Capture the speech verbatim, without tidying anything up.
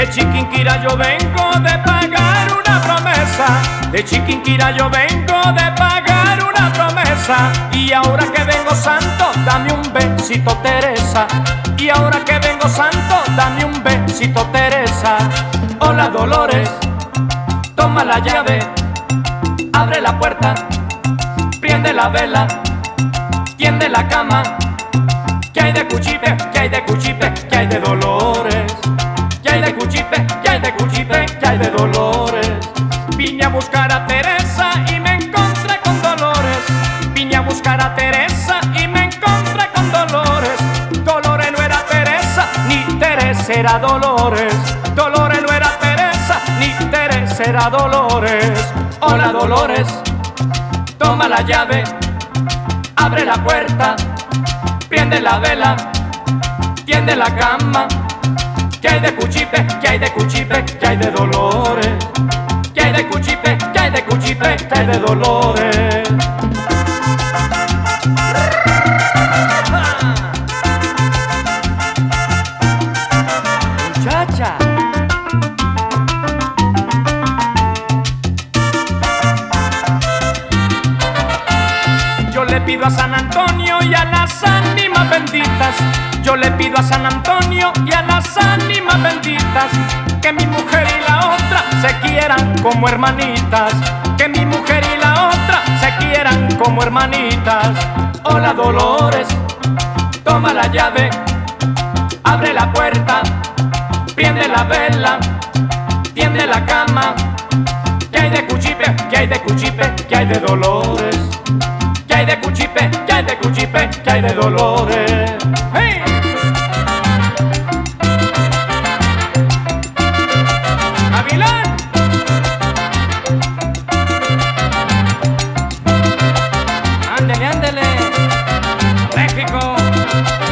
De Chiquinquirá yo vengo de pagar una promesa. De Chiquinquirá yo vengo de pagar una promesa. Y ahora que vengo santo, dame un besito, Teresa. Y ahora que vengo santo, dame un besito, Teresa. Hola Dolores, toma la llave, abre la puerta, prende la vela, tiende la cama. ¿Qué hay de Cuchipe? ¿Qué hay de Cuchipe? ¿Qué hay de Dolores? ¿Qué hay de Cuchipe? ¿Qué hay de Cuchipe? ¿Qué hay de Dolores? Vine a buscar a Teresa y me encontré con Dolores. Vine a buscar a Teresa y me encontré con Dolores. Dolores no era Teresa, ni Teresa era Dolores. Dolores no era Teresa, ni Teresa era Dolores. Hola Dolores, toma la llave, abre la puerta, prende la vela, tiende la cama. ¿Qué hay de Cuchipe? ¿Qué hay de Cuchipe? ¿Qué hay de Dolores? ¿Qué hay de Cuchipe? ¿Qué hay de Cuchipe? ¿Qué hay de Dolores? Muchacha, yo le pido a San Antonio y a las ánimas benditas. Yo le pido a San Antonio y a las ánimas benditas que mi mujer y la otra se quieran como hermanitas. Que mi mujer y la otra se quieran como hermanitas. Hola Dolores, toma la llave, abre la puerta, prende la vela, tiende la cama. ¿Qué hay de Cuchipe? ¿Qué hay de Cuchipe? ¿Qué hay de Dolores? ¿Qué hay de Cuchipe? ¿Qué hay de Cuchipe? ¿Qué hay de Dolores? ¡Hey! ¡Avilán! Ándele, ándele. México.